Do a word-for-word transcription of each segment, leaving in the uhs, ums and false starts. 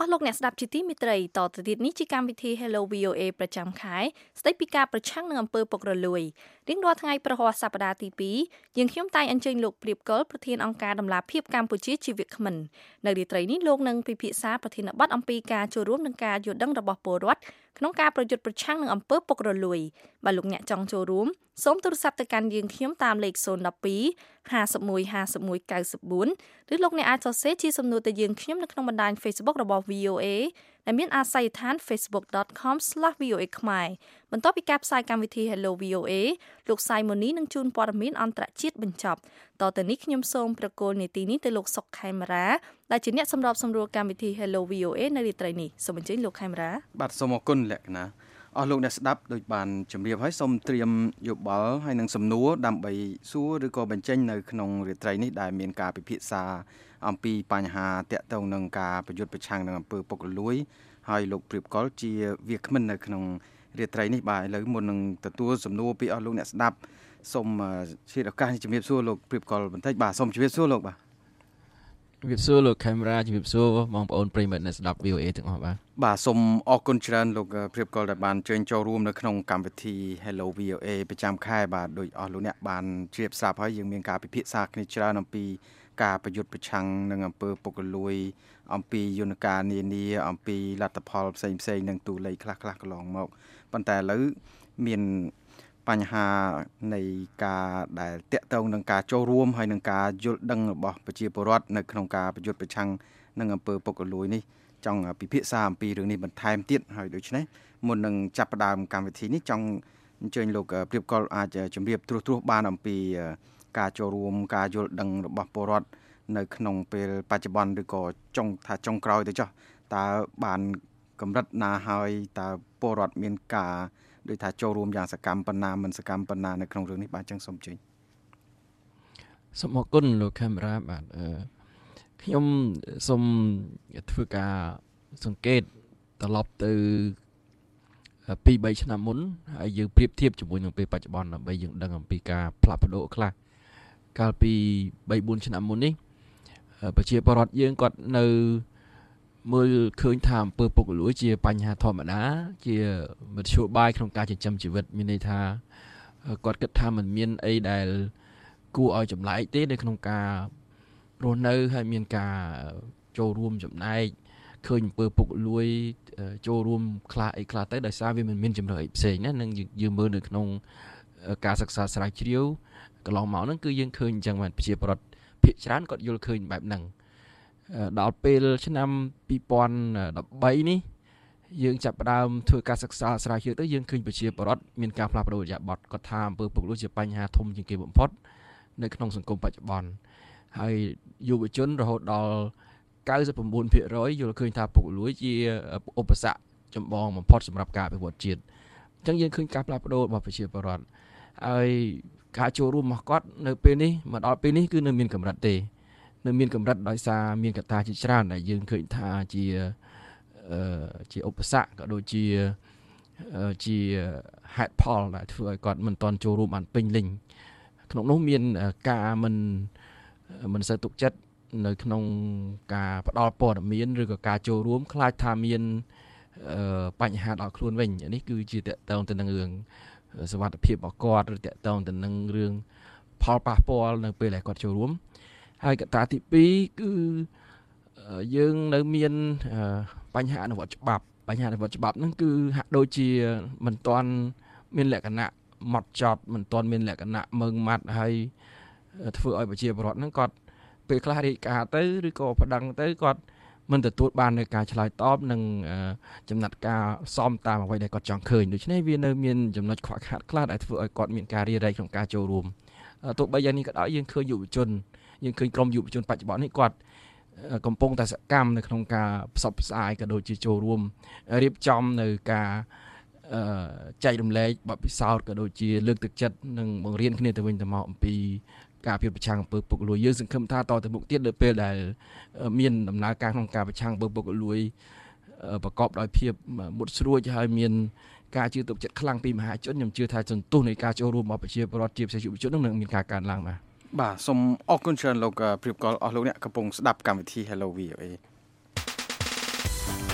អស់លោកអ្នកស្ដាប់ជាទីមេត្រីតទៅទៀតនេះជាកម្មវិធី Hello វី អូ เอ ប្រចាំខែស្ដីពីការប្រឆាំងនឹងអំពើពុករលួយរៀងរាល់ថ្ងៃប្រហ័សសប្តាហ៍ទីពីរយើងខ្ញុំតែងអញ្ជើញលោកព្រាបកុលប្រធានអង្គការដំឡាភិបកម្ពុជាជាវាគ្មិននៅរាត្រីនេះលោកនឹងពិភាក្សាប្រធានបទអំពីការចូលរួមនឹងការយល់ដឹងរបស់ពលរដ្ឋក្នុងការប្រយុទ្ធប្រឆាំងនឹងអំពើពុករលួយបើលោកអ្នកចង់ចូលរួមសូមទូរស័ព្ទទៅកាន់យើងខ្ញុំតាមលេខศูนย์ หนึ่ง สอง ห้า หนึ่ง หนึ่ง ห้า หนึ่ง เก้า สี่ឬលោកអ្នកអាចសរសេរជាសំណួរទៅយើងខ្ញុំនៅក្នុងបណ្ដាញ Facebook របស់ វី អូ เอ ដែលមានអាសយដ្ឋាន facebook dot com slash v o a ខ្មែរបន្ទាប់ពីការផ្សាយកម្មវិធី Hello វី អូ เอ លោកសាយម៉ូនីនឹងជូនព័ត៌មានអន្តរជាតិបញ្ចប់តទៅនេះខ្ញុំសូមប្រកល់នីតិនេះទៅលោកសុកខេមរាដែលជាអ្នកសម្របសម្រួលកម្មវិធី Hello វី អូ เอ នៅរាត្រីនេះសូមអញ្ជើញលោកខេមរាបាទសូមអរគុណលក្ខណៈអស់លោកអ្នកស្ដាប់ដូចបានជម្រាបហើយសូមត្រៀមយោបល់ហើយនឹងសំណួរដើម្បីសួរឬក៏បញ្ចេញនៅក្នុងរាត្រីនេះដែលមានការពិភាក្សាអំពីបញ្ហាតាក់ទងនឹងការប្រយុទ្ធប្រឆាំងនឹងអំពើពុករលួយហើយលោកព្រាបកុលជាវាគ្មិននៅក្នុងរាត្រីនេះបាទឥឡូវមុននឹងទទួលសំណួរពីអស់លោកអ្នកស្ដាប់សូមជាឱកាសជំរាបសួរលោកព្រាបកុលបន្តិចបាទសូមជំរាបសួរលោកបាទជំរាបសួរលោកខេមរាជំរាបសួរបងប្អូនប្រិយមិត្តអ្នកស្ដាប់ វី អូ เอ ទាំងអស់បាទបាទសូមអរគុណច្រើនលោកព្រាបកុលដែលបានជើញចូលរួមនៅក្នុងកម្មវិធី Hello វី អូ เอ ប្រចាំខែបាទដោយអស់លោកអ្នកបានជ្រាបស្រាប់ហើយយើងមានការពិភាក្សាគ្នាច្រើនអំពីការប្រយុទ្ធប្រឆាំងនឹងអំពើពុករលួយអំពីយន្តការនានាអំពីលទ្ធផលផ្សេងផ្សេងនឹងទូលេខខ្លះខ្លះកន្លងមកប៉ុន្តែឥឡូវមានបញ្ហានៃការដែលតាក់ទងនឹងការចូលរួមហើយនឹងការយល់ដឹងរបស់ប្រជាពលរដ្ឋនៅក្នុងការប្រយុទ្ធប្រឆាំងនឹងអំពើពុករលួយនេះចង់ពិភាក្សាអំពីរឿងនេះបន្ថែមទៀតហើយដូច្នេះមុននឹងចាប់ផ្ដើមកម្មវិធីនេះចង់អញ្ជើញលោកព្រាបកុលអាចជម្រាបត្រួសត្រាសបានអំពីការចូលរួមការយល់ដឹងរបស់ពលរដ្ឋនៅក្នុងពេលបច្ចុប្បន្នឬក៏ចុងថាចុងក្រោយទៅចុះតើបានកម្រិតណាហើយតើពលរដ្ឋមានការដោយថាចូលរួមយ៉ាងសកម្មប៉ុណ្ណាមិនសកម្មប៉ុណ្ណានៅក្នុងរឿងនេះបាទចឹងសូមជឿសូមអរគុណលោកខេមរាបាទអឺខ្ញុំសូមធ្វើការសង្កេតត្រឡប់ទៅពីរបីឆ្នាំមុនហើយយើងប្រៀបធៀបជាមួយនឹងពេលបច្ចុប្បន្នដើម្បីយើងដឹងអំពីការផ្លាស់ប្ដូរខ្លះកាលពីបីបួនឆ្នាំមុននេះប្រជាពលរដ្ឋយើងគាត់នៅមើលឃើញថាអំពើពុករលួយជាបញ្ហាធម្មតាជាមធ្យោបាយក្នុងការចិញ្ចឹមជីវិតមានន័យថាគាត់គិតថាมันមានអីដែលគួរឲ្យចម្លែកទេនៅក្នុងការរស់នៅហើយមានការចូលរួមចំណែកឃើញអំពើពុករលួយចូលរួមខ្លះអីខ្លះទៅដោយសារវាមិនមានជំរឿនអីផ្សេងណានឹងយើងមើលនៅក្នុងការសិក្សាស្រាវជ្រាវកន្លងមកហ្នឹងគឺយើងឃើញអញ្ចឹងបាទប្រជាពលរដ្ឋភាគច្រើនគាត់យល់ឃើញបែបហ្នឹងដល់ពេលឆ្នាំពីរពាន់ដប់បីនេះយើងចាប់ផ្ដើមធ្វើការសិក្សាស្រាវជ្រាវទៅយើងឃើញប្រជាពលរដ្ឋមានការផ្លាស់ប្ដូរឥរិយាបថគាត់ថាអំពើពុករលួយជាបញ្ហាធំជាងគេបំផុតនៅក្នុងសង្គមបច្ចុប្បន្នហើយយុវជនរហូតដល់កៅសិប៩ភាគរយយល់ឃើញថាពុករលួយជាឧបសគ្គចម្បងបំផុតសម្រាប់ការអភិវឌ្ឍជាតិអញ្ចឹងយើងឃើញការផ្លាស់ប្ដូររបស់ប្រជាពលរដ្ឋហើយការចូលរួមរបស់គាត់នៅពេលនេះមកដល់ពេលនេះគឺនៅមានកម្រិតទេនៅមានកម្រិតដោយសារមានកត្តាជាច្រើនដែលយើងឃើញថាជាអឺជាឧបសគ្គក៏ដូចជាជាហេតុផលដែលធ្វើឲ្យគាត់មិនទាន់ចូលរួមបានពេញលេញក្នុងនោះមានការមិនមិនសូវទុកចិត្តនៅក្នុងការផ្ដល់ព័ត៌មានឬក៏ការចូលរួមខ្លាចថាមានបញ្ហាដល់ខ្លួនវិញនេះគឺជាតកតងទៅនឹងរឿងសុវត្ថិភាពរបស់គាត់ឬតកតងទៅនឹងរឿងផលប៉ះពាល់នៅពេលដែលគាត់ចូលរួមហើយកត្តាទីពីរគឺយើងនៅមានបញ្ហាអនុវត្តច្បាប់បញ្ហាអនុវត្តច្បាប់ហ្នឹងគឺហាក់ដូចជាមិនទាន់មានលក្ខណៈម៉ត់ចត់មិនទាន់មានលក្ខណៈម៉ឺងម៉ាត់ហើយធ្វើឲ្យប្រជាពលរដ្ឋហ្នឹងគាត់ពេលខ្លះរាយការណ៍ទៅឬក៏ប្តឹងទៅគាត់មិនទទួលបាននូវការឆ្លើយតបនិងចំណាត់ការសមតាមអ្វីដែលគាត់ចង់ឃើញដូច្នេះវានៅមានចំណុចខ្វះខាតខ្លះដែលធ្វើឲ្យគាត់មានការរារែកក្នុងការចូលរួមទោះបីយ៉ាងនេះក៏ដោយយើងឃើញយុវជនយើងឃើញក្រុមយុវជនបច្ចុប្បន្ននេះគាត់កំពុងតែសកម្មនៅក្នុងការផ្សព្វផ្សាយក៏ដូចជាចូលរួមរៀបចំនៅការចែករំលែកបទពិសោធន៍ក៏ដូចជាលើកទឹកចិត្តនិងបង្រៀនគ្នាទៅវិញទៅមកអំពីការប្រឆាំងអំពើពុករលួយយើងសង្ឃឹមថាតទៅមុខទៀតលើពេលដែលមានដំណើរការក្នុងការប្រឆាំងអំពើពុករលួយប្រកបដោយភាពមុតស្រួចហើយមានការជឿទុកចិត្តខ្លាំងពីមហាជនខ្ញុំជឿថាសន្ទុះនៃការចូលរួមរបស់ប្រជាពលរដ្ឋជាពិសេសយុវជននឹងមានការកើនឡើងបាទបាទសូមអរគុណច្រើនលោកព្រាបកុលអស់លោកអ្នកកំពុងស្ដាប់កម្មវិធី Hello វី អូ เอ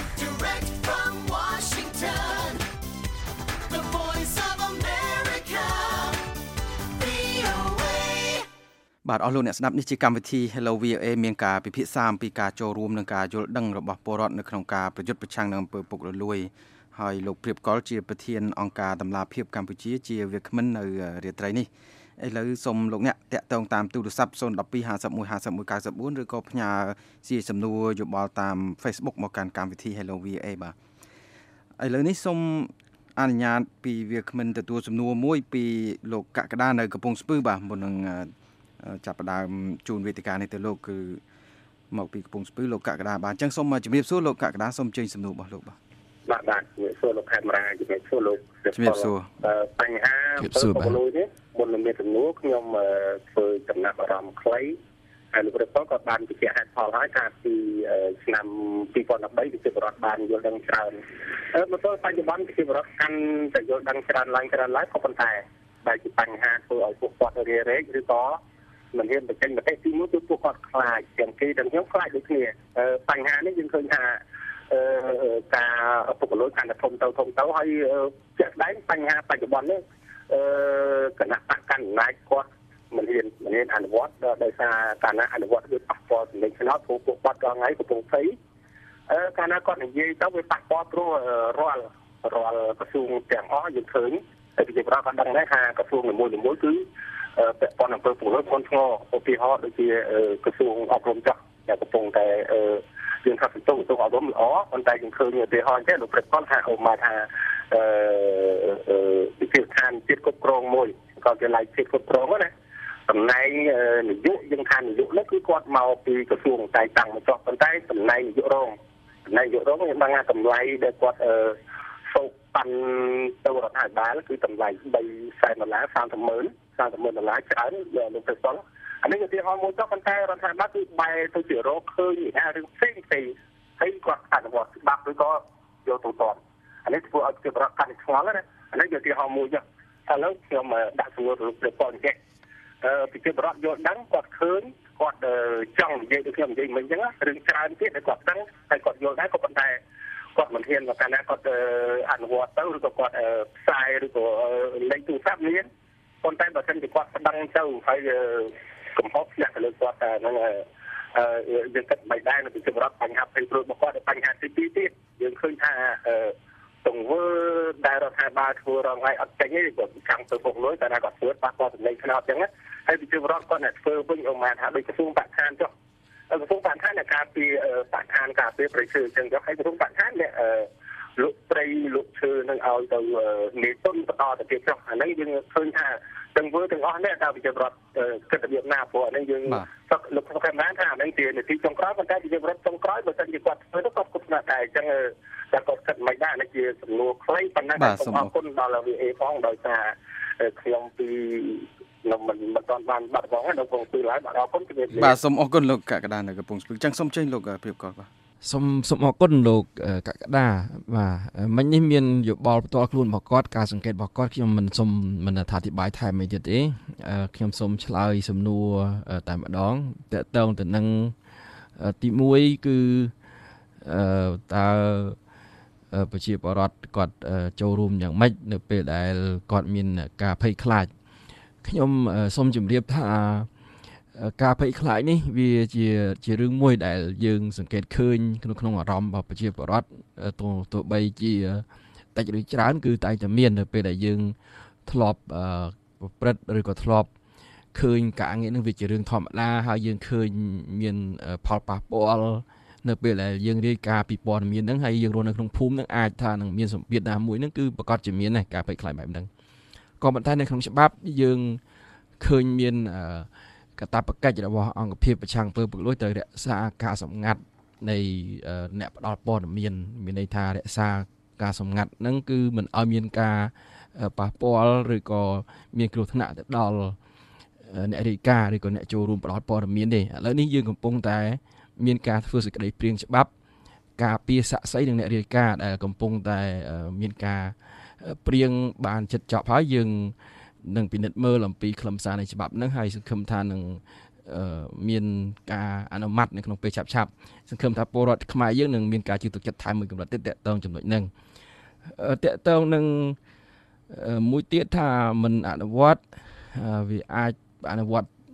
បាទអស់លោកអ្នកស្ដាប់នេះជាកម្មវិធី Hello វី អូ เอ មានការពិភាក្សាអំពីការចូលរួមនិងការយល់ដឹងរបស់ពលរដ្ឋនៅក្នុងការប្រយុទ្ធប្រឆាំងនឹងអំពើពុករលួយហើយលោកព្រៀបកុលជាប្រធានអង្គការតម្លាភាពកម្ពុជាជាវាគ្មិននៅរាត្រីនេះឥឡូវសូមលោកអ្នកតាក់ទងតាមទូរស័ព្ទศูนย์ หนึ่ง ห้า ห้า หนึ่ง ห้า หนึ่ง เก้า เก้า สี่ ឬក៏ផ្ញើជាសំណួរយោបល់តាម Facebook មកកាន់កម្មវិធី Hello វី អូ เอ បាទឥឡូវនេះសូមអនុញ្ញាតពីវាគ្មិនទទួលសំណួរមួយពីលោកកក្កដានៅកំពង់ស្ពឺបាទមុននឹងចាប់ផ្ដើមជូនវេទិកានេះទៅលោកគឺមកពីកំពង់ស្ពឺលោកកក្កដាបាទអញ្ចឹងសូមជំរាបសួរលោកកក្កដាសូមជើញសំណួររបស់លោកបាទបាទបាទជំរាបសួរលោកខេមរាជំរាបសួរលោកជំរាបសួរបញ្ហាពលលួយនេះមុននឹងមានសំណួរខ្ញុំធ្វើចំណាប់អារម្មណ៍ខ្លីហើយលោករដ្ឋក៏បានបញ្ជាក់ហេតុផលហើយថាពីឆ្នាំពីរពាន់ដប់បីប្រជាពលរដ្ឋបានយល់ដឹងច្រើនអឺមកទល់បច្ចុប្បន្នប្រជាពលរដ្ឋកាន់តែយល់ដឹងច្រើនឡើងច្រើនឡើងក៏ប៉ុន្តែដែលជាបញ្ហាធ្វើឲ្យពួកគាត់រារែកឬក៏មិនហ៊ានបញ្ចេញមតិទីមួយគឺពួកគាត់ខ្លាចទាំងគេទាំងខ្ញុំខ្លាចដូចគ្នាបញ្ហានេះយើងឃើញថាអឺការពុករលួយកាន់តែធំទៅធំទៅហើយជាក់ស្ដែងបញ្ហាបច្ចុប្បន្ននេះអឺគណៈបកកណ្ដាលអំណាចគាត់មិនហ៊ានមិនហ៊ានអនុវត្តដោយសារការណាអនុវត្តវាប៉ះពាល់ចំណេញឆ្នោតព្រោះពួកគាត់រាល់ថ្ងៃកំពុងភ័យអឺកាលណាគាត់និយាយទៅវាប៉ះពាល់ព្រោះរាល់រាល់ក្រសួងទាំងអស់យើងឃើញតែប្រជាប្រដ្ឋគាត់ដឹងដែរថាក្រសួងនីមួយៗគឺពាក់ព័ន្ធអំពើពុករលួយធ្ងន់ធ្ងរឧទាហរណ៍ដូចជាក្រសួងអប់រំចាស់ដែលកំពុងតែយើងថាសន្ទុះទៅអប់រំល្អប៉ុន្តែយើងឃើញឧទាហរណ៍ចេះលោកព្រឹកគាត់ថាអូមកថាអឺវិទ្យាស្ថានជាតិគ្រប់គ្រងមួយក៏គេឡៃជាតិគ្រប់គ្រងណាតំណែងនាយកយើងថានាយកនោះគឺគាត់មកពីក្រសួងតែតាំងមកចុះប៉ុន្តែតំណែងនាយករងតំណែងនាយករងខ្ញុំដឹងថាតម្លៃដែលគាត់អឺសោកប៉ាន់ទៅរដ្ឋាភិបាលគឺតម្លៃបីសែនដុល្លារសាមសិបម៉ឺនសាមសិបម៉ឺនដុល្លារច្រើនលោកព្រឹកគាត់អានេះឧទាហរណ៍មួយចុះប៉ុន្តែរដ្ឋាភិបាលគឺបែរទៅជារកឃើញថារឿងផ្សេងផ្សេងហើយគាត់អនុវត្តច្បាប់ឬក៏យកទៅតបអានេះធ្វើឲ្យជាប្រកាសកាន់ឆ្ងល់ណាអានេះឧទាហរណ៍មួយចុះឥឡូវខ្ញុំដាក់សំណួរទៅលោកព្រឹកគាត់ចេះអឺប្រជាពលរដ្ឋយល់ដឹងគាត់ឃើញគាត់ចង់និយាយដូចខ្ញុំនិយាយមិញអញ្ចឹងរឿងច្រើនទៀតដែលគាត់ដឹងហើយគាត់យល់ដែរក៏ប៉ុន្តែគាត់មិនហ៊ានមកកាលណាគាត់អនុវត្តទៅឬក៏គាត់ផ្សាយឬក៏លេខទូរស័ព្ទមានប៉ុន្តែបើមិនជាគាត់ស្ដឹងទៅហើយកំហុសផ្ទះទៅលើគាត់តែហ្នឹងអឺយើងគិតមិនដែរនៅពីចម្រាប់បញ្ហាផ្សេងព្រោះរបស់គាត់បញ្ហាទីពីរទៀតយើងឃើញថាទង្វើដែលរដ្ឋាភិបាលធ្វើរងថ្ងៃអត់ចេញទេគាត់ខាងទៅពុកលុយតែគាត់ធ្វើប៉ះពាល់ចំណេញឆ្នោតអញ្ចឹងហើយប្រជាពលរដ្ឋគាត់អ្នកធ្វើវិញអមថាដូចក្រសួងបរិស្ថានចុះក្រសួងបរិស្ថានអ្នកការពារបរិស្ថានការពារប្រៃឈើអញ្ចឹងចុះហើយក្រសួងបរិស្ថានអ្នកលក់ត្រីលក់ឈើនឹងឲ្យទៅនាយទុនបន្តទៅទៀតចុះអានេះយើងឃើញថាទាំងធ្វើទាំងអស់នេះដល់ប្រជាពលរដ្ឋគិតរបៀបណាព្រោះអានេះយើងលោកខេមរាថាអានេះជានីតិចុងក្រោយប៉ុន្តែប្រជាពលរដ្ឋចុងក្រោយបើសិនជាគាត់ធ្វើទៅគាត់គិតណាស់តែអញ្ចឹងតែគាត់គិតមិនដែរនេះជាសំណួរខ្លីប៉ុន្តែសូមអរគុណដល់ វី เอ ផងដោយសារខ្ញុំពីខ្ញុំមិនមិនទាន់បានបាត់បង់ដល់កំពង់ស្ពឺឡើយបាទអរគុណជំរាបលាបាទសូមអរគុណលោកកក្កដានៅកំពង់ស្ពឺអញ្ចឹងសូមចេញលោកព្រៀបកុលបាទសូមសូមអរគុណលោកកក្កដាបាទមិញនេះមានយោបល់ផ្ទាល់ខ្លួនរបស់គាត់ការសង្កេតរបស់គាត់ខ្ញុំមិនសូមមិនអធិប្បាយថែមអីទៀតទេខ្ញុំសូមឆ្លើយសំណួរតែម្ដងតកតងទៅនឹងទីមួយគឺអឺតើប្រជាពលរដ្ឋគាត់ចូលរួមយ៉ាងម៉េចនៅពេលដែលគាត់មានការភ័យខ្លាចខ្ញុំសូមជម្រាបថាការភ័យខ្លាចនេះវាជាជារឿងមួយដែលយើងសង្កេតឃើញក្នុងក្នុងអារម្មណ៍របស់ប្រជាពលរដ្ឋទោះទោះបីជាតិចឬច្រើនគឺតែតែមាននៅពេលដែលយើងធ្លាប់ប្រព្រឹត្តឬក៏ធ្លាប់ឃើញការងារនឹងវាជារឿងធម្មតាហើយយើងឃើញមានផលប៉ះពាល់នៅពេលដែលយើងរាយការណ៍ពីព័ត៌មានហ្នឹងហើយយើងរស់នៅក្នុងភូមិហ្នឹងអាចថានឹងមានសម្ពាធណាមួយហ្នឹងគឺប្រកាសជាមានដែរការភ័យខ្លាចបែបហ្នឹងក៏ប៉ុន្តែនៅក្នុងច្បាប់យើងឃើញមានកតាបកិច្ចរបស់អង្គភាពប្រឆាំងអំពើពុករលួយត្រូវរក្សាការសម្ងាត់នៃអ្នកផ្ដល់ព័ត៌មានមានន័យថារក្សាការសម្ងាត់ហ្នឹងគឺមិនឲ្យមានការប៉ះពាល់ឬក៏មានគ្រោះថ្នាក់ទៅដល់អ្នករាយការណ៍ឬក៏អ្នកចូលរួមផ្ដល់ព័ត៌មានទេឥឡូវនេះយើងកំពុងតែមានការធ្វើសេចក្តីព្រាងច្បាប់ការពារស័ក្តិសិទ្ធិនឹងអ្នករាយការណ៍ដែលកំពុងតែមានការព្រាងបានជិតចប់ហើយយើងនឹងពិនិត្យមើលអំពីខ្លឹមសារនៃច្បាប់ហ្នឹងហើយសង្ឃឹមថានឹងមានការអនុម័តនៅក្នុងពេលឆាប់ឆាប់សង្ឃឹមថាពលរដ្ឋខ្មែរយើងនឹងមានការជឿទុកចិត្តថែមមួយកម្រិតទៀតតកតងចំណុចហ្នឹងតកតងនឹងមួយទៀតថាមិនអនុវត្តវាអាចអនុវត្ត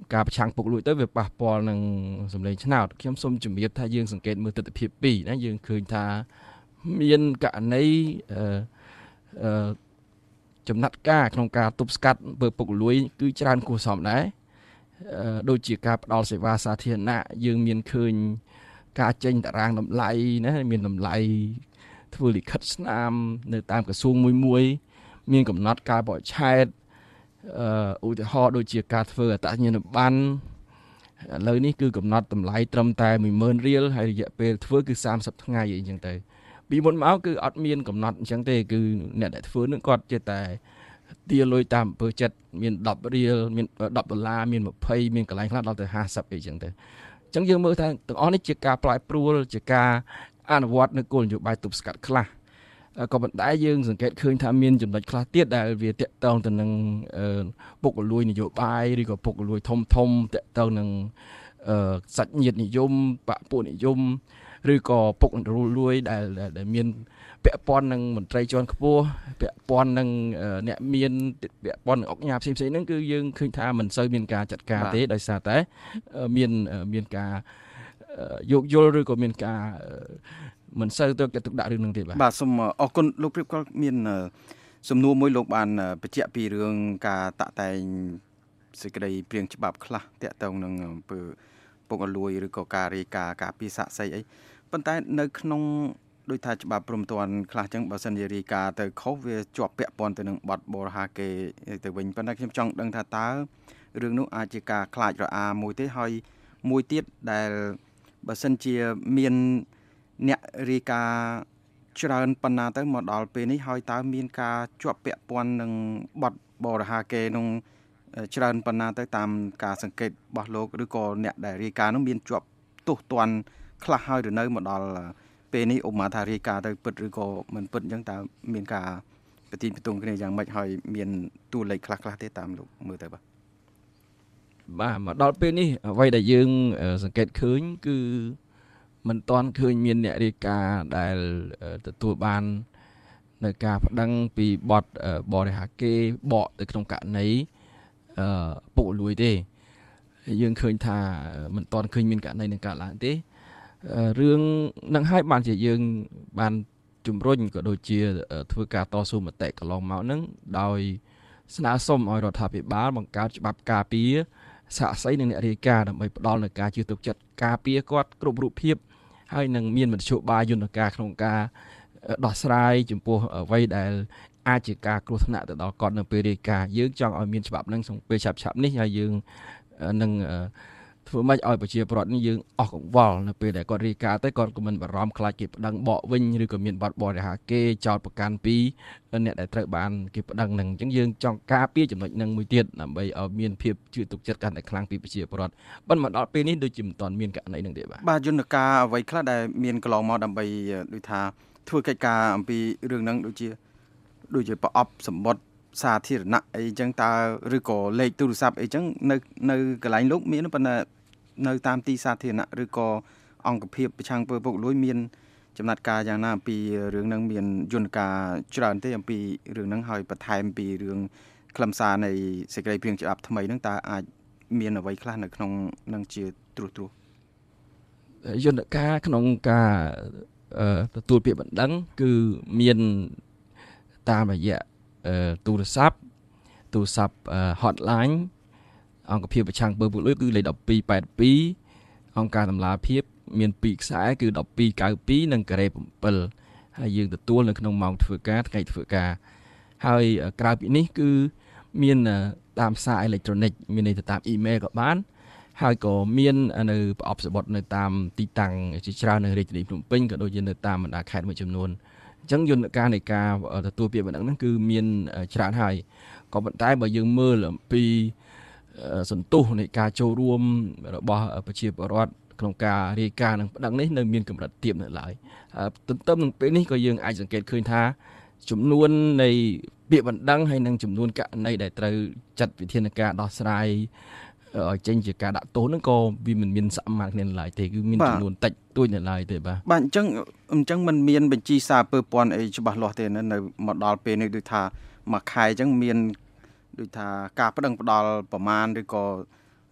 ការប្រឆាំងពុករលួយទៅវាប៉ះពាល់នឹងសម្លេងឆ្នោតខ្ញុំសូមជម្រាបថាយើងសង្កេតមើលទស្សនវិជ្ជាពីរណាយើងឃើញថាមានករណីអឺអឺចំណាត់ការក្នុងការទប់ស្កាត់អំពើពុករលួយគឺច្រើនគួរសមដែរដូចជាការផ្ដល់សេវាសាធារណៈយើងមានឃើញការចេញតារាងតម្លៃណាមានតម្លៃធ្វើលិខិតស្នាមនៅតាមក្រសួងមួយមួយមានកំណត់ការបរិច្ឆេទអឺឧទាហរណ៍ដូចជាការធ្វើអត្តសញ្ញាណប័ណ្ណឥឡូវនេះគឺកំណត់តម្លៃត្រឹមតែមួយម៉ឺនរៀលហើយរយៈពេលធ្វើគឺសាមសិបថ្ងៃអីចឹងទៅពីមុនមកគឺអត់មានកំណត់អញ្ចឹងទេគឺអ្នកដែលធ្វើនឹងគាត់ចេះតែទាលុយតាមអំពើចិត្តមានដប់រៀលមានដប់ដុល្លារមានยี่สิบមានកន្លែងខ្លះដល់ទៅห้าสิบអីចឹងទៅអញ្ចឹងយើងមើលថាទាំងអស់នេះជាការផ្លាយព្រួលជាការអនុវត្តនៅគោលនយោបាយទប់ស្កាត់ខ្លះក៏ប៉ុន្តែយើងសង្កេតឃើញថាមានចំណុចខ្លះទៀតដែលវាតាក់ទងទៅនឹងពុករលួយនយោបាយឬក៏ពុករលួយធំធំតាក់ទងនឹងសាច់ញាតិនិយមបកពួកនិយមឬក៏ពុករលួយដែលដែលមានពាក់ព័ន្ធនឹងមន្ត្រីជាន់ខ្ពស់ពាក់ព័ន្ធនឹងអ្នកមានពាក់ព័ន្ធនឹងអង្គការផ្សេងៗហ្នឹងគឺយើងឃើញថាមិនសូវមានការចាត់ការទេដោយសារតែមានមានការយោគយល់ឬក៏មានការមិនសូវទៅគេទុកដាក់រឿងហ្នឹងទេបាទបាទសូមអរគុណលោកព្រៀបគាត់មានសំណួរមួយលោកបានបញ្ជាក់ពីរឿងការតាក់តែងសេចក្តីព្រៀងច្បាប់ខ្លះតាក់ទងនឹងអំពើពុករលួយឬក៏ការរាយការណ៍ការពីសាក់សីអីប៉ុន្តែនៅក្នុងដោយថាច្បាប់ព្រំទាន់ខ្លះចឹងបើសិនជារាយការណ៍ទៅខុសវាជាប់ពាក់ព័ន្ធទៅនឹងបទបរិហាគេទៅវិញប៉ុន្តែខ្ញុំចង់ដឹងថាតើរឿងនោះអាចជាការខ្លាចរអាមួយទេហើយមួយទៀតដែលបើសិនជាមានអ្នករាយការណ៍ច្រើនប៉ុណ្ណាទៅមកដល់ពេលនេះហើយតើមានការជាប់ពាក់ព័ន្ធនឹងបទបរិហាគេនោះច្រើនប៉ុណ្ណាទៅតាមការសង្កេតរបស់លោកឬក៏អ្នកដែលរាយការណ៍នោះមានជាប់ទោសទណ្ឌខ្លះហើយឬនៅមកដល់ពេលនេះឧបមាថារាយការណ៍ទៅពិតឬក៏មិនពិតអញ្ចឹងតើមានការប្រតិបត្តិគ្នាយ៉ាងម៉េចហើយមានតួលេខខ្លះខ្លះទេតាមលោកមើលទៅបាទបាទមកដល់ពេលនេះអ្វីដែលយើងសង្កេតឃើញគឺមិនទាន់ឃើញមានអ្នករាយការណ៍ដែលទទួលបាននៅការប្តឹងពីបទបរិហាគេបកទៅក្នុងករណីពុករលួយទេយើងឃើញថាមិនទាន់ឃើញមានករណីនឹងកើតឡើងទេរឿងនឹងឲ្យបានជាយើងបានជំរុញក៏ដូចជាធ្វើការតស៊ូមតិកន្លងមកហ្នឹងដោយស្នើសុំឲ្យរដ្ឋាភិបាលបង្កើតច្បាប់ការពារសាក្សីនិងអ្នករាយការណ៍ដើម្បីផ្ដល់នូវការជឿទុកចិត្តការពារគាត់គ្រប់រូបភាពហើយនឹងមានមធ្យោបាយយន្តការក្នុងការដោះស្រាយចំពោះអ្វីដែលអាចជាការគ្រោះថ្នាក់ទៅដល់គាត់នៅពេលរាយការណ៍យើងចង់ឲ្យមានច្បាប់ហ្នឹងក្នុងពេលឆាប់ឆាប់នេះហើយយើងនឹងធ្វើម៉េចឲ្យប្រជាពលរដ្ឋនេះយើងអស់កង្វល់នៅពេលដែលគាត់រាយការណ៍ទៅគាត់ក៏មិនបារម្ភខ្លាចគេប្តឹងបកវិញឬក៏មានបាត់បរិហាគេចោទប្រកាន់ពីអ្នកដែលត្រូវបានគេប្តឹងហ្នឹងអញ្ចឹងយើងចង់ការពារចំណុចហ្នឹងមួយទៀតដើម្បីឲ្យមានភាពជឿទុកចិត្តកាន់តែខ្លាំងពីប្រជាពលរដ្ឋប៉ុន្តែមកដល់ពេលនេះដូចជាមិនទាន់មានករណីហ្នឹងទេបាទបាទយន្តការអ្វីខ្លះដែលមានកន្លងមកដើម្បីដូចថាធ្វើកិច្ចការអំពីរឿងហ្នឹងដូចជាដូចជាប្រអប់សម្បត្តិសាធារណៈអីចឹងតើឬក៏លេខទូរស័ព្ទអីចឹងនៅនៅកន្លែងលោកមានប៉ុន្តែនៅតាមទីសាធារណៈឬក៏អង្គភាពប្រឆាំងអំពើពុករលួយមានចំណាត់ការយ៉ាងណាអំពីរឿងហ្នឹងមានយន្តការច្រើនទេអំពីរឿងហ្នឹងហើយបន្ថែមពីរឿងខ្លឹមសារនៃសេចក្តីព្រាងច្បាប់ថ្មីហ្នឹងតើអាចមានអ្វីខ្លះនៅក្នុងនឹងជាត្រួសត្រាសយន្តការក្នុងការទទួលពាក្យបណ្ដឹងគឺមានតាមរយៈទូរស័ព្ទទូរស័ព្ទ hotline អង្គភាពប្រឆាំងអំពើពុករលួយគឺលេខmột hai八haiអង្គការតម្លាភាពមានពីរខ្សែគឺmột hai nine twoនិងការ៉េsevenហើយយើងទទួលនៅក្នុងម៉ោងធ្វើការថ្ងៃធ្វើការហើយក្រៅពីនេះគឺមានតាមសារអេឡិចត្រូនិកមានន័យថាតាមអ៊ីមែលក៏បានហើយក៏មាននៅប្រអប់សម្បត្តិនៅតាមទីតាំងជាច្រើននៅរាជធានីភ្នំពេញក៏ដូចជានៅតាមបណ្ដាខេត្តមួយចំនួនអញ្ចឹងយន្តការនៃការទទួលពាក្យបណ្ដឹងហ្នឹងគឺមានច្រើនហើយក៏ប៉ុន្តែបើយើងមើលអំពីសន្ទុះនៃការចូលរួមរបស់ប្រជាពលរដ្ឋក្នុងការរាយការណ៍និងប្តឹងនេះនៅមានកម្រិតទាបនៅឡើយទន្ទឹមនឹងពេលនេះក៏យើងអាចសង្កេតឃើញថាចំនួននៃពាក្យបណ្ដឹងហើយនិងចំនួនករណីដែលត្រូវចាត់វិធានការដោះស្រាយឲ្យចេញជាការដាក់ទោសហ្នឹងក៏វាមិនមានសមាមាត្រគ្នានៅឡើយទេគឺមានចំនួនតិចតួចនៅឡើយទេបាទបាទអញ្ចឹងអញ្ចឹងมันមានបញ្ជីសារពើពាន់អីច្បាស់លាស់ទេនៅមកដល់ពេលនេះដូចថាមួយខែអញ្ចឹងមានដូចថាការប្តឹងផ្ដាល់ប្រមាណឬក៏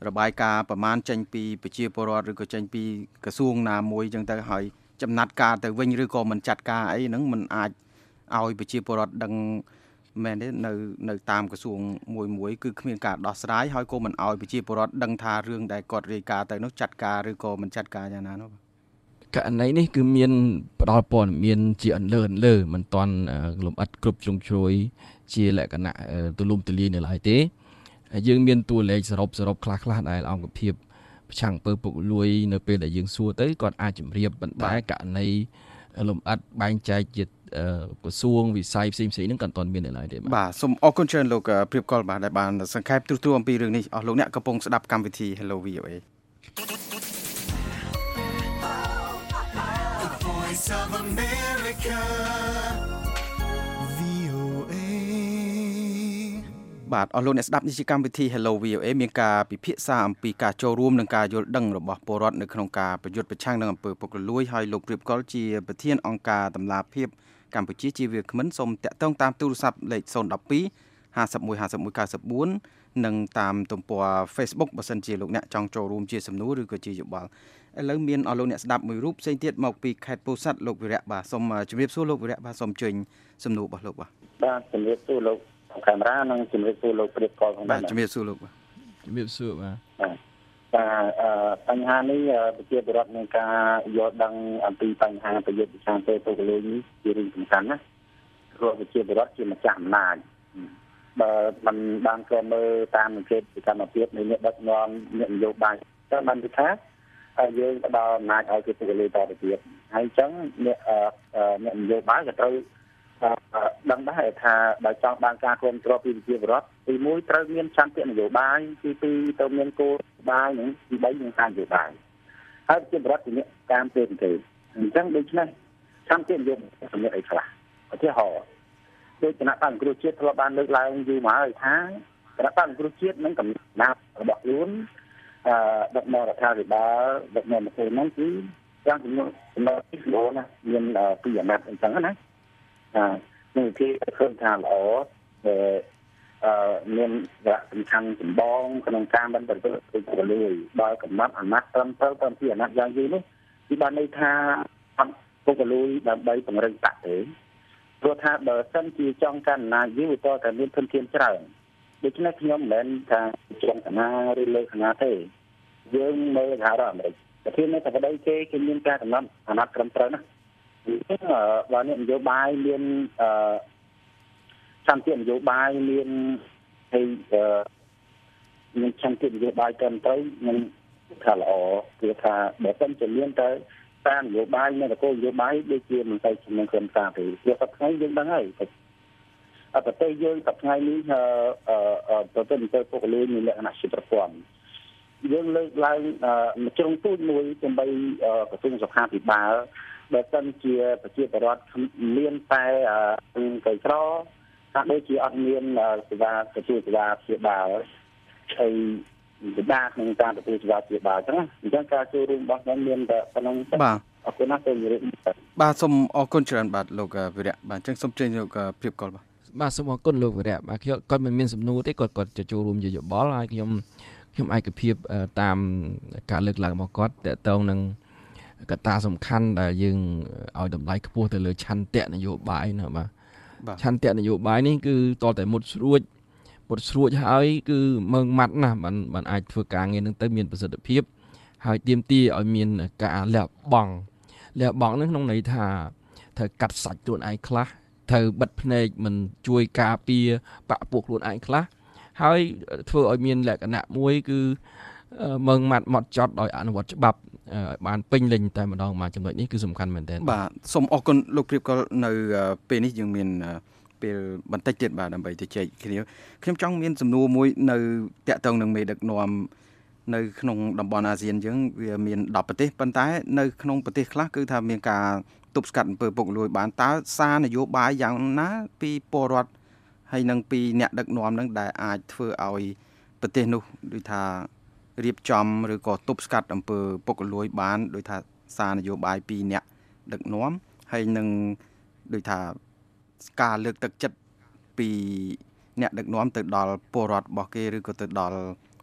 របាយការណ៍ប្រមាណចេញពីប្រជាពលរដ្ឋឬក៏ចេញពីក្រសួងណាមួយចឹងទៅហើយចំណាត់ការទៅវិញឬក៏មិនចាត់ការអីហ្នឹងมันអាចឲ្យប្រជាពលរដ្ឋដឹងមែនទេនៅនៅតាមក្រសួងមួយមួយគឺគ្មានការដោះស្រាយហើយក៏មិនឲ្យប្រជាពលរដ្ឋដឹងថារឿងដែលគាត់រាយការណ៍ទៅនោះចាត់ការឬក៏មិនចាត់ការយ៉ាងណានោះករណីនេះគឺមានផ្ដល់ព័ត៌មានជាអន្លើអន្លើមិនតាន់លំអិតគ្រប់ជ្រុងជ្រោយជាលក្ខណៈទូលំទូលាយនៅឡើយទេយើងមានតួលេខសរុបសរុបខ្លះខ្លះដែលអង្គភាពប្រឆាំងអំពើពុករលួយនៅពេលដែលយើងសួរទៅគាត់អាចជម្រាបប៉ុន្តែករណីលំអិតបែងចែកជាក្រសួងវិស័យផ្សេងៗហ្នឹងក៏អត់ទាន់មាននៅឡើយទេបាទសូមអរគុណច្រើនលោកព្រៀបកុលបាទដែលបានសង្ខេបទូទៅអំពីរឿងនេះអស់លោកអ្នកកំពុងស្ដាប់កម្មវិធី Hello វី អូ เอ Voice of America វី អូ เอបាទអស់លោកអ្នកស្ដាប់នេះជាកម្មវិធី Hello វី អូ เอ មានការពិភាក្សាអំពីការចូលរួមនិងការយល់ដឹងរបស់ពលរដ្ឋនៅក្នុងការប្រយុទ្ធប្រឆាំងនឹងអំពើពុករលួយហើយលោកព្រៀបកុលជាប្រធានអង្គការតម្លាភាពកម្ពុជាជាវាគ្មិនសូមតាក់ទងតាមទូរស័ព្ទលេខศูนย์ หนึ่ง สอง ห้า ห้า หนึ่ง ห้า หนึ่ง เก้า สี่និងតាមទំព័រ Facebook បើសិនជាលោកអ្នកចង់ចូលរួមជាសំណួរឬក៏ជាយោបល់ឥឡូវមានអស់លោកអ្នកស្ដាប់មួយរូបផ្សេងទៀតមកពីខេត្តពោធិ៍សាត់លោកវិរៈបាទសូមជម្រាបសួរលោកវិរៈបាទសូមជើញសំណួររបស់លោកបាទបាទជម្រាបសួរលោកកាមេរ៉ានិងជម្រាបសួរលោកព្រៀបកុលផងដែរបាទជម្រាបសួរលោកបាទជម្រាបសួរបាទបាទបញ្ហានេះប្រជាពលរដ្ឋមានការយល់ដឹងអំពីបញ្ហាប្រយុទ្ធប្រឆាំងអំពើពុករលួយនេះជារឿងសំខាន់ណាព្រោះប្រជាពលរដ្ឋជាម្ចាស់អំណាចបើมันបានក៏មើលតាមអង្កេតសកម្មភាពនៃអ្នកដឹកនាំអ្នកនយោបាយតែបាននិយាយថាយើងផ្ដល់អំណាចឲ្យគេពុករលួយតទៅទៀតហើយអញ្ចឹងអ្នកអ្នកនយោបាយក៏ត្រូវដឹងដែរថាបើចង់បានការគ្រប់គ្រងពីប្រជាពលរដ្ឋទីមួយត្រូវមានឆន្ទៈនយោបាយទីពីរត្រូវមានគោលបាយនិងទីបីមានការនយោបាយហើយប្រជាពលរដ្ឋជាអ្នកតាមទេទេអញ្ចឹងដូច្នេះឆន្ទៈនយោបាយសម្រាប់អីខ្លះឧទាហរណ៍ដោយគណៈបកសង្គ្រោះជាតិធ្លាប់បានលើកឡើងយូរមកហើយថាគណៈបកសង្គ្រោះជាតិនឹងកំណត់របស់ខ្លួនអឺដឹកនាំរដ្ឋាភិបាលដឹកនាំប្រទេសហ្នឹងគឺយ៉ាងចំណុចចំណុចទីស្នូលណាមានពីអាណត្តិអញ្ចឹងណានេះគេឃើញថាល្អអឺមានសារៈសំខាន់ចម្បងក្នុងការបន្តទៅពុករលួយដោយកំណត់អាណត្តិត្រឹមត្រូវតាមពីអាណត្តិយ៉ាងយូរនោះគឺបានន័យថាពុករលួយដើម្បីពង្រឹងបកទេព្រោះថាបើសិនជាចង់កាន់អំណាចយូរតើតែមានធនធានច្រើនដូច្នេះខ្ញុំមិនមែនថាជាគណៈឬលើគណៈទេយើងមើលថារដ្ឋអាមេរិកប្រធាននៃប្រទេសគេគេមានការកំណត់អាណត្តិត្រឹមត្រូវណាបើអ្នកនយោបាយមានអឺឆន្ទៈនយោបាយមានហើយមានឆន្ទៈនយោបាយត្រឹមត្រូវនឹងថាល្អគឺថាបើមិនជាមានតែតាមនយោបាយនិងគោលនយោបាយដូចជាមិនទៅជំនួសក្រុមការទេវាសប្តាហ៍យើងដឹងហើយអបតេយើងសប្តាហ៍នេះអឺប្រតិបត្តិពុករលួយមានលក្ខណៈជាប្រព័ន្ធយើងលើកឡើងមួយជ្រុងទូចមួយដើម្បីក្រសួងសុខាភិបាលបើសិនជាប្រជាពលរដ្ឋមានតែកៃក្រថាដូចជាអត់មានសេវាទទួលសេវាព្យាបាលហើយវិបាកក្នុងការទទួលសេវាព្យាបាលអញ្ចឹងអញ្ចឹងការចូលរួមរបស់ខ្ញុំមានតែប៉ុណ្ណឹងបាទអរគុណណាស់សូមជម្រាបបាទសូមអរគុណច្រើនបាទលោកវិរៈបាទអញ្ចឹងសូមជើញលោកព្រៀបកុលបាទបាទសូមអរគុណលោកវិរៈបាទខ្ញុំគាត់មិនមានសំណួរទេគាត់គាត់ចូលរួមជាយោបល់ហើយខ្ញុំខ្ញុំឯកភាពតាមការលើកឡើងរបស់គាត់តកតងនឹងកត្តាសំខាន់ដែលយើងឲ្យតម្លៃខ្ពស់ទៅលើឆន្ទៈនយោបាយណាបាទឆន្ទៈនយោបាយនេះគឺតតែមុតស្រួចមុតស្រួចហើយគឺមើងម៉ាត់ណាស់มันมันអាចធ្វើការងារនឹងទៅមានប្រសិទ្ធភាពហើយទាមទារឲ្យមានការលះបង់លះបង់នឹងក្នុងន័យថាត្រូវកាត់សាច់ខ្លួនឯងខ្លះត្រូវបិទភ្នែកមិនជួយការពារបកពួកខ្លួនឯងខ្លះហើយធ្វើឲ្យមានលក្ខណៈមួយគឺមើងម៉ាត់ម៉ត់ចត់ដោយអនុវត្តច្បាប់បានពេញលេញតែម្ដងមកចំណុចនេះគឺសំខាន់មែនទែនបាទសូមអរគុណលោកព្រៀបកុលនៅពេលនេះយើងមានពេលបន្តិចទៀតបាទដើម្បីទៅជែកគ្នាខ្ញុំចង់មានសំណួរមួយនៅតាក់ទងនឹងមេដឹកនាំនៅក្នុងតំបន់អាស៊ានយើងវាមានដប់ប្រទេសប៉ុន្តែនៅក្នុងប្រទេសខ្លះគឺថាមានការទប់ស្កាត់អំពើពុករលួយបានតើសារនយោបាយយ៉ាងណាពីពលរដ្ឋហើយនឹងពីអ្នកដឹកនាំនឹងដែលអាចធ្វើឲ្យប្រទេសនោះដូចថារៀបចំឬក៏ទប់ស្កាត់អំពើពុករលួយបានដោយថាសារនយោបាយពីអ្នកដឹកនាំហើយនឹងដូចថាការលើកទឹកចិត្តពីអ្នកដឹកនាំទៅដល់ពលរដ្ឋរបស់គេឬក៏ទៅដល់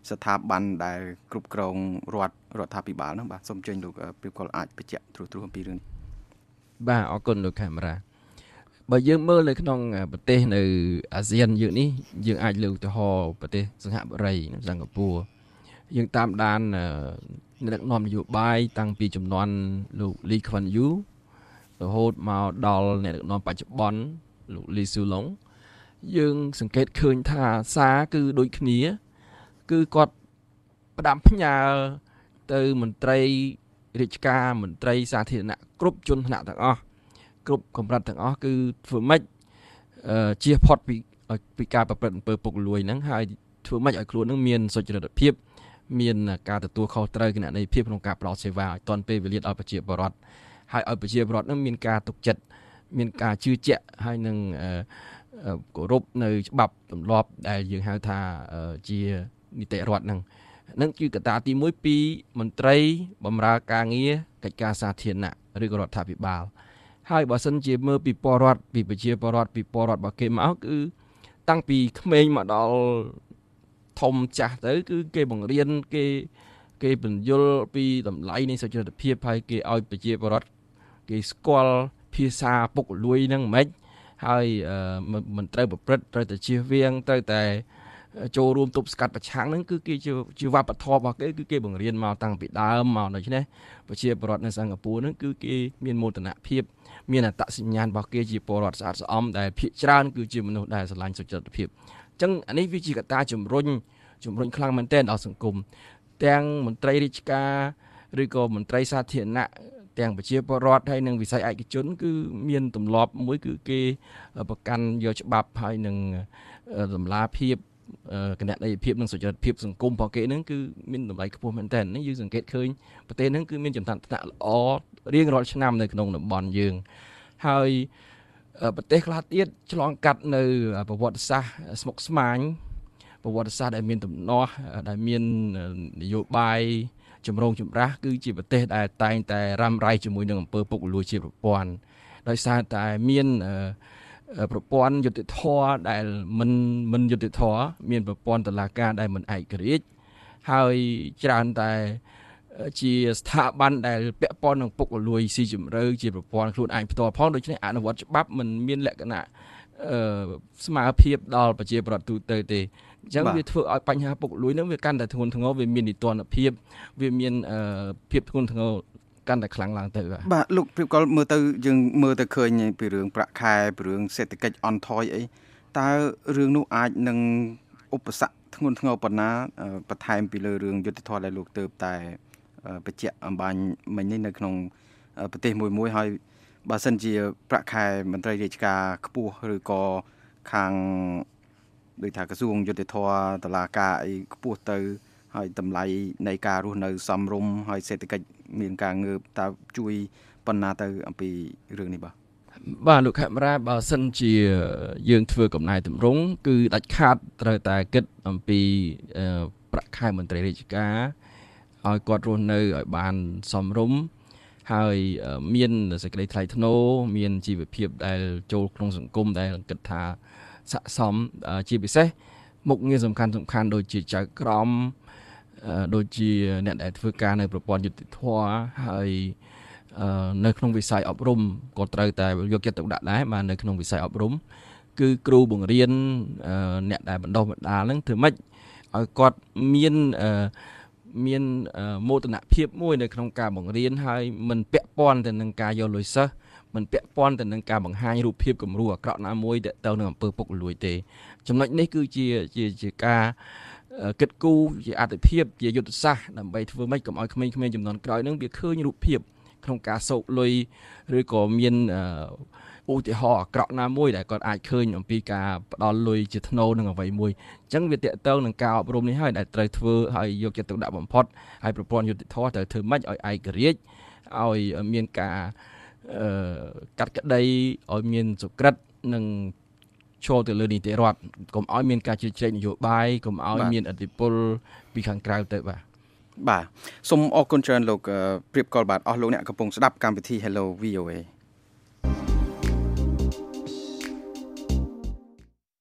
ស្ថាប័នដែលគ្រប់គ្រងរដ្ឋរដ្ឋាភិបាលហ្នឹងបាទសូមអញ្ជើញលោកព្រៀបកលអាចបញ្ជាក់ត្រួសត្រាសអំពីរឿងនេះបាទអរគុណលោកខេមរាបើយើងមើលនៅក្នុងប្រទេសនៅអាស៊ានយើងនេះយើងអាចលើកឧទាហរណ៍ប្រទេសសិង្ហបុរីនិងសិង្ហបុរីយើងតាមដានអ្នកដឹកនាំនយោបាយតាំងពីចំនួនលោកលីខ្វាន់យូរហូតមកដល់អ្នកដឹកនាំបច្ចុប្បន្នលោកលីស៊ូឡុងយើងសង្កេតឃើញថាសារគឺដូចគ្នាគឺគាត់ផ្ដាំផ្ញើទៅមន្ត្រីរាជការមន្ត្រីសាធារណៈគ្រប់ជនថ្នាក់ទាំងអស់គ្រប់កម្រិតទាំងអស់គឺធ្វើម៉េចជៀសផុតពីពីការប្រព្រឹត្តអំពើពុករលួយហ្នឹងហើយធ្វើម៉េចឲ្យខ្លួននឹងមានសុចរិតភាពមានការទទួលខុសត្រូវគណនេយ្យភាពក្នុងការផ្ដល់សេវាឲ្យទាន់ពេលវេលាដល់ប្រជាពលរដ្ឋហើយឲ្យប្រជាពលរដ្ឋនឹងមានការទុកចិត្តមានការជឿជាក់ហើយនឹងគោរពនៅច្បាប់ទម្លាប់ដែលយើងហៅថាជានីតិរដ្ឋហ្នឹងនឹងគឺកត្តាទីមួយពីមន្ត្រីបម្រើការងារកិច្ចការសាធារណៈឬក៏រដ្ឋាភិបាលហើយបើសិនជាមើលពីពលរដ្ឋពីប្រជាពលរដ្ឋពីពលរដ្ឋរបស់គេមកគឺតាំងពីក្មេងមកដល់ធំចាស់ទៅគឺគេបង្រៀនគេគេបញ្យល់ពីតម្លៃនៃសុចរិតភាពហើយគេឲ្យប្រជាពលរដ្ឋគេស្គាល់ភាសាពុករលួយហ្នឹងមិនហើយមិនត្រូវប្រព្រឹត្តត្រូវតែជៀសវាងត្រូវតែចូលរួមទប់ស្កាត់ប្រឆាំងហ្នឹងគឺគេជាវប្បធម៌របស់គេគឺគេបង្រៀនមកតាំងពីដើមមកដូច្នេះប្រជាពលរដ្ឋនៅសិង្ហបុរីហ្នឹងគឺគេមានមោទនភាពមានអត្តសញ្ញាណរបស់គេជាពលរដ្ឋស្អាតស្អំដែលភាគច្រើនគឺជាមនុស្សដែលស្រឡាញ់សុចរិតភាពអញ្ចឹងអានេះវាជាកត្តាជំរុញជំរុញខ្លាំងមែនទែនដល់សង្គមទាំងមន្ត្រីរាជការឬក៏មន្ត្រីសាធារណៈទាំងប្រជាពលរដ្ឋហើយនិងវិស័យឯកជនគឺមានទម្លាប់មួយគឺគេប្រកាន់យកច្បាប់ហើយនឹងតម្លាភាពគណនេយ្យភាពនិងសុចរិតភាពសង្គមរបស់គេហ្នឹងគឺមានតម្លៃខ្ពស់មែនទែននេះយើងសង្កេតឃើញប្រទេសហ្នឹងគឺមានចំណាត់ថ្នាក់ល្អរៀងរាល់ឆ្នាំនៅក្នុងតំបន់យើងហើយប្រទេសខ្លះទៀតឆ្លងកាត់នៅប្រវត្តិសាស្ត្រស្មុគស្មាញប្រវត្តិសាស្ត្រដែលមានទំនាស់ដែលមាននយោបាយចម្រូងចម្រាសគឺជាប្រទេសដែលតែងតែរ៉ាំរ៉ៃជាមួយនឹងអំពើពុករលួយជាប្រព័ន្ធដោយសារតែមានប្រព័ន្ធយុត្តិធម៌ដែលមិនមិនយុត្តិធម៌មានប្រព័ន្ធតុលាការដែលមិនឯករាជ្យហើយច្រើនតែជាស្ថាប័នដែលពាក់ព័ន្ធនឹងពុករលួយស៊ីជម្រៅជាប្រព័ន្ធខ្លួនឯងផ្ទាល់ផងដូច្នេះអនុវត្តច្បាប់មិនមានលក្ខណៈអឺស្មើភាពដល់ប្រជាពលរដ្ឋទូទៅទេអញ្ចឹងវាធ្វើឲ្យបញ្ហាពុករលួយហ្នឹងវាកាន់តែធ្ងន់ធ្ងរវាមាននីតិរដ្ឋភាពវាមានភាពធ្ងន់ធ្ងរកាន់តែខ្លាំងឡើងទៅបាទលោកព្រៀបកលមើលទៅយើងមើលទៅឃើញពីរឿងប្រាក់ខែពីរឿងសេដ្ឋកិច្ចអន់ថយអីតើរឿងនោះអាចនឹងឧបសគ្គធ្ងន់ធ្ងរប៉ុណ្ណាបន្ថែមពីលើរឿងយុត្តិធម៌ដែលលោកទៅតែបញ្ជាក់អំបញ្ញមិញនេះនៅក្នុងប្រទេសមួយមួយហើយបើសិនជាប្រាក់ខែមន្ត្រីរាជការខ្ពស់ឬក៏ខាងដូចថាក្រសួងយុត្តិធម៌តុលាការអីខ្ពស់ទៅហើយតម្លៃនៃការរស់នៅសមរម្យហើយសេដ្ឋកិច្ចមានការងើបតើជួយប៉ុណ្ណាទៅអំពីរឿងនេះបាទបាទលោកខេមរាបើសិនជាយើងធ្វើកំណែតម្រង់គឺដាច់ខាតត្រូវតែគិតអំពីប្រាក់ខែមន្ត្រីរាជការឲ្យគាត់រស់នៅឲ្យបានសមរម្យហើយមានសេចក្តីថ្លៃថ្នូរមានជីវភាពដែលចូលក្នុងសង្គមដែលគិតថាស័ក្តិសមជាពិសេសមុខងារសំខាន់សំខាន់ដូចជាចៅក្រមដូចជាអ្នកដែលធ្វើការនៅប្រព័ន្ធយុតិធធម៌ហើយនៅក្នុងវិស័យអប់រំក៏ត្រូវតែយកចិត្តទុកដាក់ដែរបាទនៅក្នុងវិស័យអប់រំគឺគ្រូបង្រៀនអ្នកដែលបណ្ដុះបណ្ដាលហ្នឹងធ្វើម៉េចឲ្យគាត់មានមានមោទនភាពមួយនៅក្នុងការបង្រៀនហើយមិនពាក់ព័ន្ធទៅនឹងការយកលុយសិស្សមិនពាក់ព័ន្ធទៅនឹងការបង្ហាញរូបភាពគំរូអាក្រក់ណាមួយដែលទៅនឹងអំពើពុករលួយទេចំណុចនេះគឺជាជាជាការគិតគូរជាអត្ថិភាពជាយុទ្ធសាស្ត្រដើម្បីធ្វើម៉េចកុំឲ្យក្មេងៗចំនួនក្រោយនឹងវាឃើញរូបភាពក្នុងការសោកលុយឬក៏មានឧទាហរណ៍អាក្រក់ណាមួយដែលគាត់អាចឃើញអំពីការផ្ដាល់លុយជាថ្នូរនឹងអ្វីមួយអញ្ចឹងវាតកតងនឹងការអប់រំនេះហើយដែលត្រូវធ្វើឲ្យយកចិត្តទុកដាក់បំផុតហើយប្រព័ន្ធយុត្តិធម៌ត្រូវធ្វើម៉េចឲ្យឯករាជ្យឲ្យមានការអឺកាត់ក្តីឲ្យមានសុក្រិតនិងចូលទៅលើនីតិរដ្ឋកុំឲ្យមានការជ្រៀតជ្រែកនយោបាយកុំឲ្យមានឥទ្ធិពលពីខាងក្រៅទៅបាទបាទសូមអរគុណច្រើនលោកព្រៀបកលបាទអស់លោកអ្នកកំពុងស្ដាប់កម្មវិធី Hello វី អូ เอ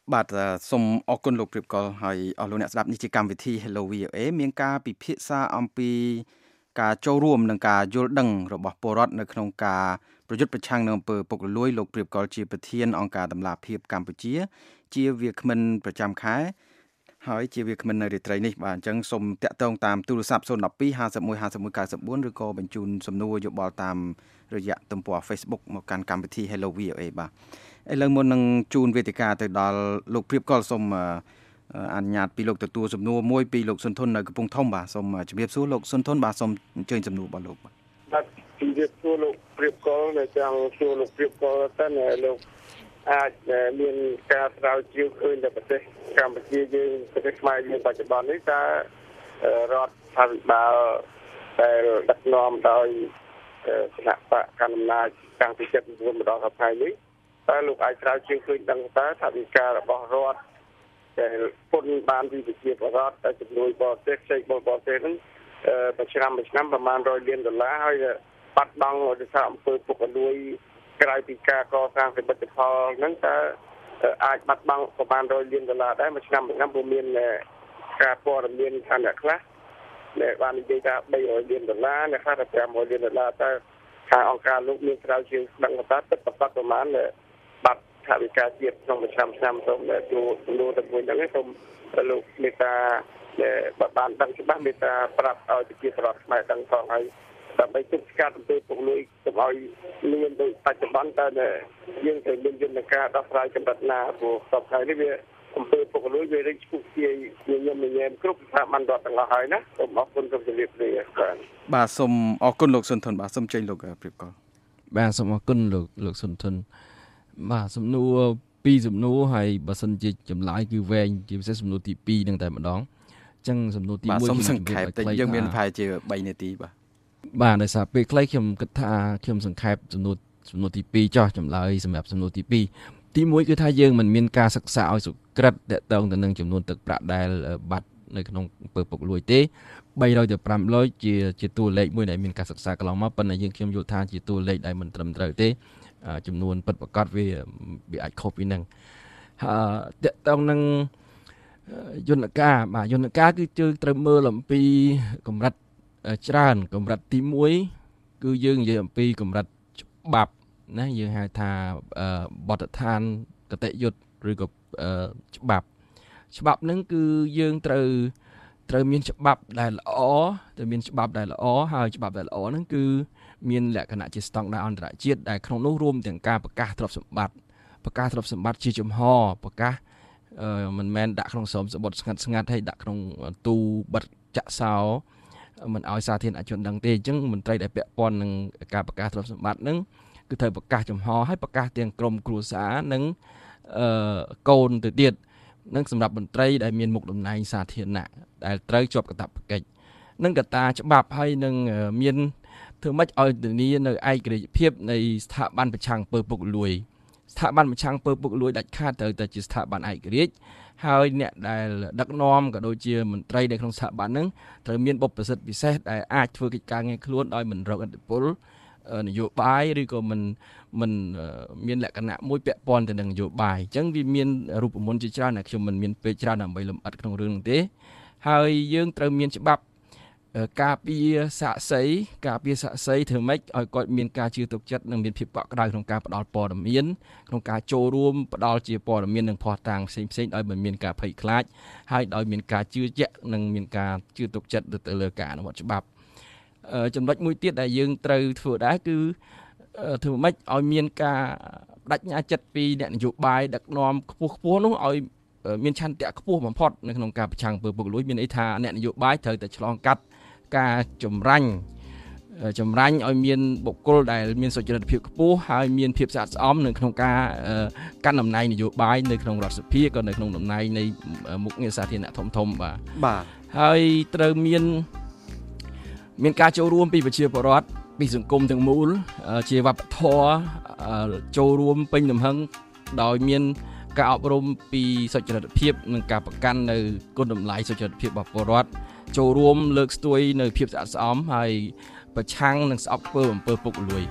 បាទសូមអរគុណលោកព្រៀបកលហើយអស់លោកអ្នកស្ដាប់នេះជាកម្មវិធី Hello វី អូ เอ មានការពិភាក្សាអំពីការចូលរួមនិងការយល់ដឹងរបស់ពលរដ្ឋនៅក្នុងការប្រយុទ្ធប្រឆាំងនឹងអំពើពុករលួយលោកព្រៀបកលជាប្រធានអង្គការតម្លាភាពកម្ពុជាជាវាគ្មិនប្រចាំខែហើយជាវាគ្មិននៅរាត្រីនេះបាទអញ្ចឹងសូមតាក់ទងតាមទូរស័ព្ទศูนย์ หนึ่ง สอง ห้า หนึ่ง ห้า หนึ่ง หนึ่ง เก้า สี่ ឬក៏បញ្ជូនសំណួរយោបល់តាមរយៈទំព័រ Facebook មកកាន់កម្មវិធី Hello វី អូ เอ បាទឥឡូវមុននឹងជូនវេទិកាទៅដល់លោកព្រៀបកលសូមអនុញ្ញាតពីលោកទទួលសំណួរមួយពីលោកសុនធននៅកំពង់ធំបាទសូមជម្រាបសួរលោកសុនធនបាទសូមអញ្ជើញសំណួររបស់លោកបាទបាទជម្រាបសួរលោកព្រៀបកលនៅចង់សួរលោកព្រៀបកលតើលោកអាចមានការស្រាវជ្រាវឃើញនៅប្រទេសកម្ពុជាយើងប្រទេសខ្មែរយើងបច្ចុប្បន្ននេះតើរដ្ឋាភិបាលដែលដឹកនាំដោយគណៈបកកណ្ដាលអំណាចតាំងពី七chínម្ដងដល់ថ្ងៃនេះតើលោកអាចស្រាវជ្រាវឃើញដឹងតើថាវិការរបស់រដ្ឋដែលពុនបានពីវិជាបរដ្ឋតែចំនួនបរទេសផ្សេងបរទេសហ្នឹងមួយឆ្នាំមួយឆ្នាំប្រមាណរយលានដុល្លារហើយបាត់បង់ដោយសារអំពើពុករលួយក្រៅពីការកសាងសមិទ្ធផលហ្នឹងតើអាចបាត់បង់ប្រមាណរយលានដុល្លារដែរមួយឆ្នាំមួយឆ្នាំព្រោះមានការព័ត៌មានថាអ្នកខ្លះដែលបាននិយាយថាបីរយលានដុល្លារអ្នកខ្លះថាប្រាំរយលានដុល្លារតើខាងអង្គការលោកមានស្រាវជ្រាវដឹងថាទឹកប្រវត្តិប្រមាណបាត់ថាវិការជាតិក្នុងមួយឆ្នាំឆ្នាំសូមចូលចំនួនទៅមួយហ្នឹងសូមលោកមេត្តាដែលបានដឹងច្បាស់មេត្តាប្រាប់ឲ្យប្រជាពលរដ្ឋខ្មែរដឹងផងហើយដើម្បីទប់ស្កាត់អំពើពុករលួយកុំឲ្យមានដូចបច្ចុប្បន្នតើយើងត្រូវមានយន្តការដោះស្រាយកម្រិតណាព្រោះសពថ្ងៃនេះវាអំពើពុករលួយវារីកឈូសទាយញញឹមញញែមគ្រប់ស្ថាប័នរដ្ឋទាំងអស់ហើយណាសូមអរគុណសូមជម្រាបលាបាទបាទសូមអរគុណលោកសុនធនបាទសូមចេញលោកព្រៀបកលបាទសូមអរគុណលោកលោកសុនធនបាទសំណួរពីរសំណួរហើយបើសិនជាចម្លើយគឺវែងជាពិសេសសំណួរទីពីរនឹងតែម្ដងអញ្ចឹងសំណួរទីមួយខ្ញុំសង្ខេបតែយើងមានប្រហែលជាបីនាទីបាទបាទដោយសារពេលខ្លីខ្ញុំគិតថាខ្ញុំសង្ខេបសំណួរសំណួរទីពីរចោះចម្លើយសម្រាប់សំណួរទីពីរទីមួយគឺថាយើងមិនមានការសិក្សាឲ្យសុក្រិតតកតងទៅនឹងចំនួនទឹកប្រាក់ដែលបាត់នៅក្នុងអំពើពុករលួយទេបីរយទៅប្រាំរយជាជាតួលេខមួយដែលមានការសិក្សាកន្លងមកប៉ុន្តែយើងខ្ញុំយល់ថាជាតួលេខដែលមិនត្រឹមត្រូវទេចំនួនពិតប្រាកដវាវាអាចខុសពីនឹងហើយតកតងនឹងយន្តការបាទយន្តការគឺយើងត្រូវមើលអំពីកម្រិតច្រើនកម្រិតទីមួយគឺយើងនិយាយអំពីកម្រិតច្បាប់ណាយើងហៅថាបទដ្ឋានកតយុត្តឬក៏ច្បាប់ច្បាប់ហ្នឹងគឺយើងត្រូវត្រូវមានច្បាប់ដែលល្អត្រូវមានច្បាប់ដែលល្អហើយច្បាប់ដែលល្អហ្នឹងគឺមានលក្ខណៈជាស្តង់ដារអន្តរជាតិដែលក្នុងនោះរួមទាំងការប្រកាសទ្រព្យសម្បត្តិប្រកាសទ្រព្យសម្បត្តិជាចំហប្រកាសមិនមែនដាក់ក្នុងស្រោមសបុតស្ងាត់ស្ងាត់ហើយដាក់ក្នុងទូបិទចាក់សោមិនឲ្យសាធារណជនដឹងទេអញ្ចឹងមន្ត្រីដែលពាក់ព័ន្ធនឹងការប្រកាសទ្រព្យសម្បត្តិហ្នឹងគឺត្រូវប្រកាសចំហហើយប្រកាសទាំងក្រមគ្រួសារនិងអឺកូនទៅទៀតនឹងសម្រាប់មន្ត្រីដែលមានមុខតំណែងសាធារណៈដែលត្រូវជាប់កាតព្វកិច្ចនឹងកត្តាច្បាប់ហើយនឹងមានធ្វើម៉េចឲ្យធានានៅឯករាជ្យភាពនៃស្ថាប័នប្រឆាំងអំពើពុករលួយស្ថាប័នប្រឆាំងអំពើពុករលួយដាច់ខាតត្រូវតែជាស្ថាប័នឯករាជ្យហើយអ្នកដែលដឹកនាំក៏ដូចជាមន្ត្រីនៅក្នុងស្ថាប័នហ្នឹងត្រូវមានបុព្វប្រសិទ្ធពិសេសដែលអាចធ្វើកិច្ចការងារខ្លួនដោយមិនរងឥទ្ធិពលនយោបាយឬក៏មិនមិនមានលក្ខណៈមួយពាក់ព័ន្ធទៅនឹងនយោបាយអញ្ចឹងវាមានរូបមន្តជាច្រើនដែលខ្ញុំមិនមានពេលច្រើនដើម្បីលម្អិតក្នុងរឿងនោះទេហើយយើងត្រូវមានច្បាប់ការពារសាក្សីការពារសាក្សីធ្វើម៉េចឲ្យគាត់មានការជឿទុកចិត្តនិងមានភាពកក់ក្ដៅក្នុងការផ្ដល់ព័ត៌មានក្នុងការចូលរួមផ្ដល់ជាព័ត៌មាននិងភស្តុតាងផ្សេងផ្សេងដោយមិនមានការភ័យខ្លាចហើយដោយមានការជឿជាក់និងមានការជឿទុកចិត្តទៅលើការអនុវត្តច្បាប់ចំណុចមួយទៀតដែលយើងត្រូវធ្វើដែរគឺធ្វើម៉េចឲ្យមានការបដិញ្ញាចិត្តពីអ្នកនយោបាយដឹកនាំខ្ពស់ខ្ពស់នោះឲ្យមានឆន្ទៈខ្ពស់បំផុតនៅក្នុងការប្រឆាំងអំពើពុករលួយមានន័យថាអ្នកនយោបាយត្រូវតែឆ្លងកាត់ការចម្រាញ់ចម្រាញ់ឲ្យមានបុគ្គលដែលមានសុចរិតភាពខ្ពស់ហើយមានភាពស្អាតស្អំនៅក្នុងការកាន់តំណែងនយោបាយនៅក្នុងរដ្ឋសភាក៏នៅក្នុងតំណែងនៃមុខងារសាធារណៈធំធំបាទបាទហើយត្រូវមានមានការចូលរួមពីប្រជាពលរដ្ឋពីសង្គមទាំងមូលជាវប្បធម៌ចូលរួមពេញទំហឹងដោយមានការអប់រំពីសុចរិតភាពនិងការប្រកាន់នៅគុណតម្លៃសុចរិតភាពរបស់ពលរដ្ឋចូលរួមលើកស្ទួយនៅភាពស្អាតស្អំហើយប្រឆាំងនឹងស្អប់អំពើអំពើពុករលួយ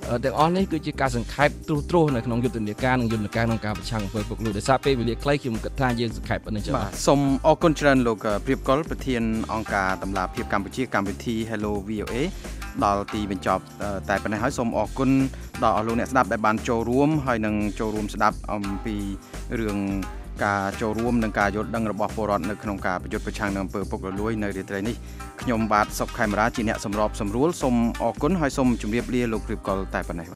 ទាំងអស់នេះគឺជាការសង្ខេបត្រួសត្រាសនៅក្នុងយុទ្ធនាការនិងយន្តការក្នុងការប្រឆាំងអំពើពុករលួយដោយសារពេលវេលាខ្លីខ្ញុំគិតថាយើងសង្ខេបប៉ុណ្ណឹងចុះបាទសូមអរគុណច្រើនលោកព្រៀបកុលប្រធានអង្គការតម្លាភាពកម្ពុជាកម្មវិធី Hello វី អូ เอ ដល់ទីបញ្ចប់តែប៉ុណ្ណេះហើយសូមអរគុណដល់អស់លោកអ្នកស្ដាប់ដែលបានចូលរួមហើយនឹងចូលរួមស្ដាប់អំពីរឿងការចូលរួមនិងការយល់ដឹងរបស់ពលរដ្ឋនៅក្នុងការប្រយុទ្ធប្រឆាំងនឹងអំពើពុករលួយនៅរាត្រីនេះខ្ញុំបាទសុកខេមរាជាអ្នកសម្របសម្រួលសូមអរគុណហើយសូមជម្រាបលាលោកព្រៀបកុលតែប៉ុណ្ណេះ